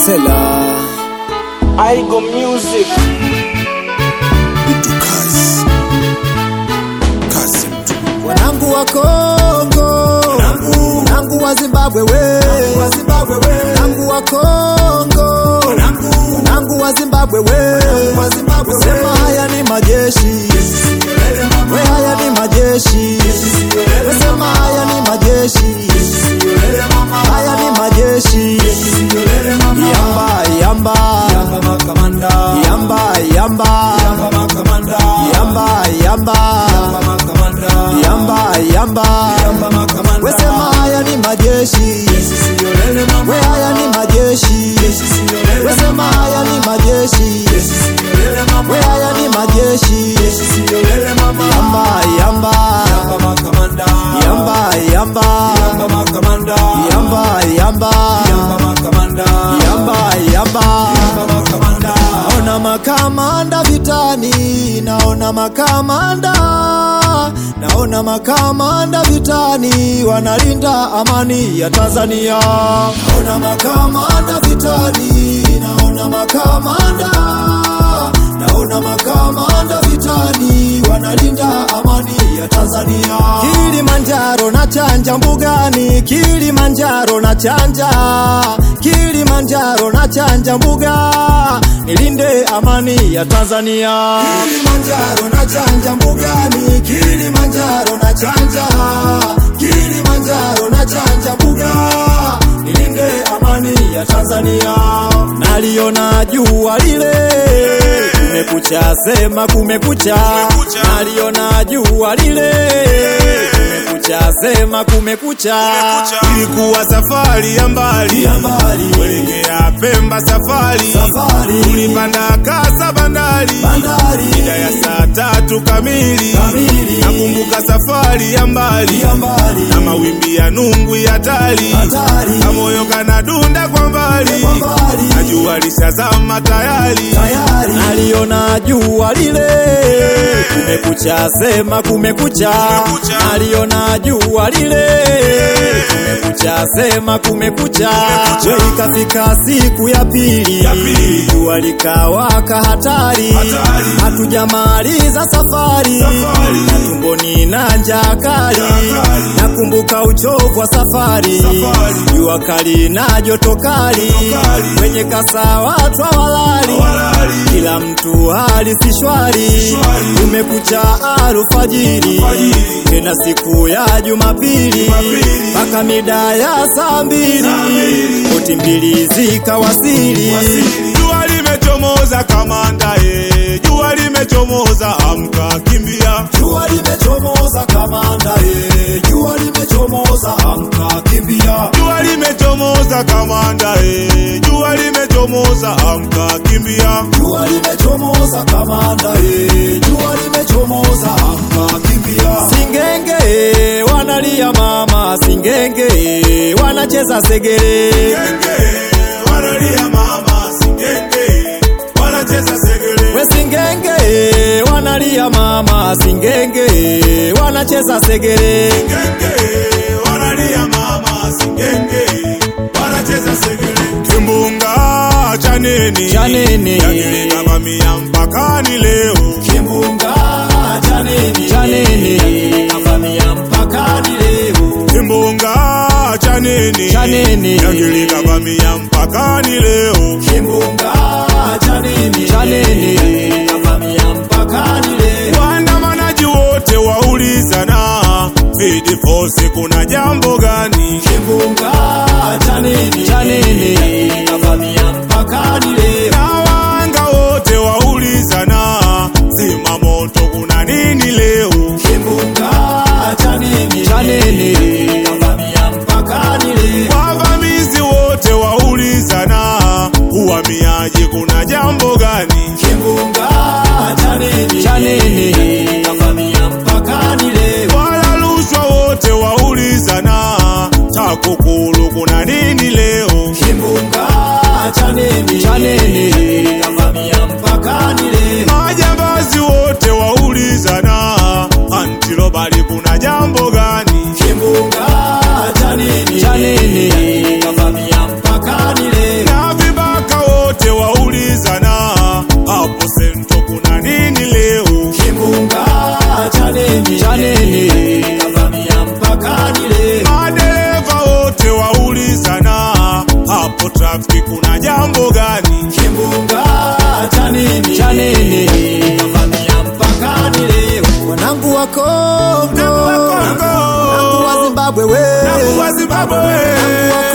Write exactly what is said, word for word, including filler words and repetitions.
Sela Aigo Music Itu kazi Kazi mtu Wanangu wa Kongo Wanangu Wanangu wa Zimbabwe we Wanangu wa Zimbabwe we Wanangu wa Kongo Wanangu Wanangu wa Zimbabwe we Wanangu wa Zimbabwe we Sema haya ni majeshi We haya ni majeshi Sema haya ni majeshi Haya ni majeshi Yamba Yamba Yamba makamanda Yamba Yamba Yamba makamanda Yamba Yamba Yamba makamanda Yamba Yamba Yamba makamanda We sema haya ni majeshi We haya ni majeshi We sema haya ni majeshi We haya ni majeshi Yamba Yamba Yamba makamanda Yamba Yamba Yamba makamanda Yamba Yamba Yamba makamanda Yamba Yamba Yamba makamanda Naona makamanda vitani Naona makamanda Naona makamanda vitani wanalinda amani ya Tanzania. Naona makamanda vitani, naona makamanda Naona makamanda vitani wanalinda amani ya Tanzania. Kilimanjaro na chanja mbugani, Kilimanjaro na chanja, Kilimanjaro na chanja mbuga, nilinde amani ya Tanzania. Kilimanjaro na chanja mbugani, Kilimanjaro na chanja, Kilimanjaro na chanja mbuga, nilinde amani ya Tanzania. Naliona jua lile kumekucha, sema kumekucha, naliona jua lile kumekucha, sema kumekucha. Ilikuwa safari ya mbali kuelekea Pemba, safari tulipanda kasa bandari mida ya saa tatu kamili. Nakumbuka safari ya mbali na mawimbi ya nungu ya hatari, na moyo kanadunda kwa mbali, na jua lishazama tayari. Naliona jua lile kumekucha, sema kumekucha, naliona jua lile kumekucha, sema kumekucha. Ikafika siku ya pili, jua likawaka hatari, hatujamaliza safari, na tumboni na njaa kali. Nakumbuka uchovu wa safari, jua kali na joto kali, kwenye kasa watu hawalali, kila mtu hali si shwari. Kumekucha alfajiri, tena siku ya Jumapili, mpaka mida ya saa mbili, boti mbili zikawasili. Jua limechomoza kamanda eh, jua limechomoza, amka kimbia. Jua limechomoza kamanda eh, jua limechomoza, amka kimbia. Jua limechomoza kamanda eh, jua limechomoza, amka kimbia. Jua limechomoza kamanda eh, jua limechomoza, amka kimbia. Singenge wanalia mama, singenge wanacheza segere, Singenge wanalia mama, singenge wanacheza segere. we singenge wanalia mama, singenge wanacheza segere. Singenge wanalia mama, singenge wanacheza segere. Kimbunga cha nini Chanini yakileta mamia mpakani leo. Kimbunga chanini chanini kavamia mpakani leo. Kimbunga cha nini Chanini yakileta mamia mpakani leo. Kimbunga chanini chanini kavamia mpakani leo. Waandamanaji wote waulizana, Field Force kuna jambo gani? Kimbunga chanini chanini kavamia mpakani leo. Na wanga wote waulizana, zima moto kuna nini leo? Kimbunga chanini chanini kavamia mpakani leo. Wavamizi wote waulizana, uhamiaji kuna jambo gani? Kimbunga chanini chanini kavamia mpakani leo. Wala rushwa wote waulizana, TAKUKURU kuna nini leo? Kimbunga chanini chanini kavamia mpakani leo. Majambazi wote waulizana, anti-robbery kuna jambo gani? Kimbunga chanini chanini kavamia mpakani leo. Na vibaka hapo trafiki kuna jambo gani? Kimbunga cha nini? Cha nini? Kavamia mpakani leo. Wanangu wa Kongo, Wanangu wa Kongo, wanangu wa Zimbabwe we, wanangu wa Zimbabwe we, wanangu wa